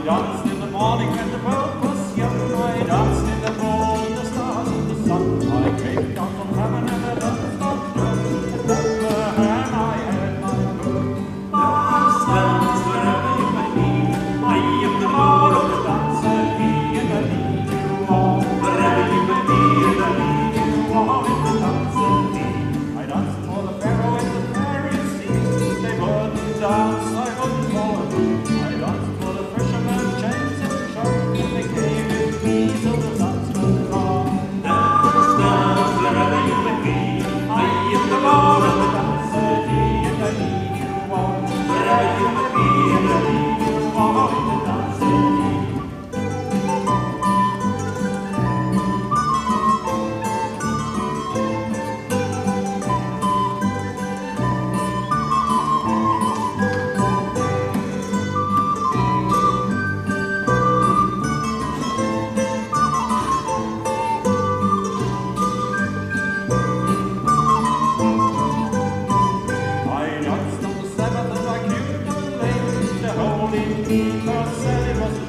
danced in the morning when the world was young. I danced in the moon, the stars, and the sun. I came down from heaven and I danced on earth. At Bethlehem I had my birth. Dance, dance, wherever you may be. I am the Lord of the dance, and he and I lead you on. Wherever you may be, and I lead you on in the dance and me. I danced for the Pharaoh and the Pharisees. They wouldn't dance, I wouldn't follow. I danced for the fishermen, James and John. They came with me, so the dance went on. Dance, dance, wherever you may be. I am the Lord of the dance, and he and I lead you on. Wherever you may be, and I lead you on in the dance and me. I danced on the Sabbath and I killed the lame. The holy people said it was